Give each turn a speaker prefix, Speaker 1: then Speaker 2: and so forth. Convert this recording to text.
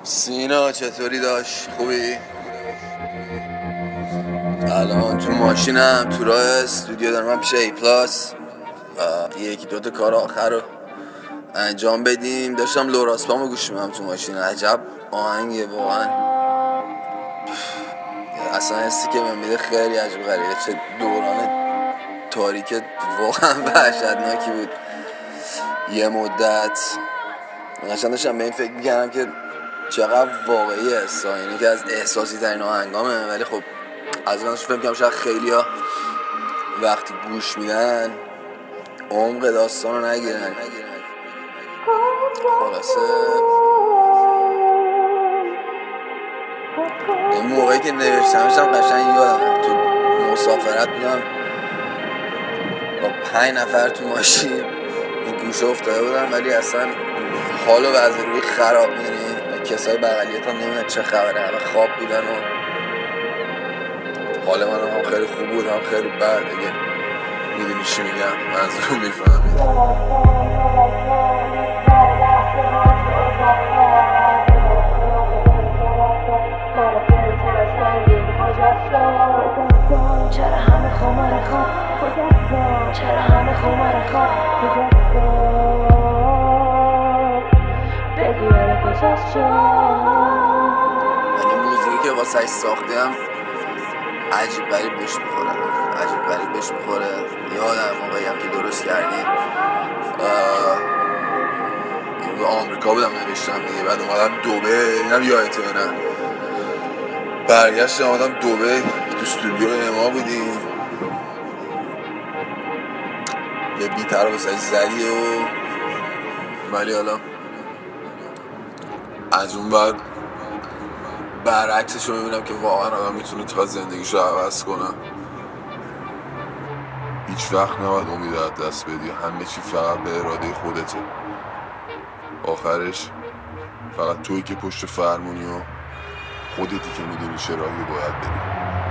Speaker 1: سینا چطوری داشت؟ خوبی؟ الان تو ماشینم تو راه استودیو دارم پیش ای پلاس یکی دوتا کار آخر رو انجام بدیم. داشتم لوراسپامو گوش میدم تو ماشین. عجب آهنگه واقعا، اصلا حسی که من میده خیلی عجب غریبه. چه دوران تاریک واقعا وحشتناکی بود. یه مدت قشنگ داشتم به این فکر میکردم که چقدر واقعی هستا، اینه که از احساسی ترین آهنگامه، ولی خب از من فکر میکنم شاید خیلی ها وقتی گوش میدن عمق داستان رو نگیرن. خلاصه این موقعی که نوشتمشم قشنگ یادم تو مسافرت بودم با 5 نفر تو ماشین، این گوشه افتاده بودم ولی اصلا حال و وضع روی خراب. میدونی کسای بغلیت هم نمیدن چه خبره، همه خواب بودن و حال من هم خیلی خوب بود هم خیلی بد. دیگه میدونی چی میگم، منظورم میفهمید.
Speaker 2: چرا همه خمار خواب، چرا همه خمار خواب، بگو یاره کجاست
Speaker 1: من این موزیکی که واسه ساختم عجیب غریب بهش میخوره، عجیب غریب بهش میخوره. یادم موقعی هم که درست کردیم این آمریکا بودم نوشتم دیگه، بعد اومدم دوبه، اینم یادته نه، برگشتم اومدم دوبه، تو استودیو اما بودیم، یه بیتر رو واسه زدی ولی حالا از اون بعد برعکسش رو میبینم که واقعا آدم میتونه تا زندگیش رو عوض کنه. هیچ وقت نباید امید از دست بدی، همه چی فقط به اراده خودته. آخرش فقط تویی که پشت فرمونی و خودتی که میدونی چه راهی باید بری.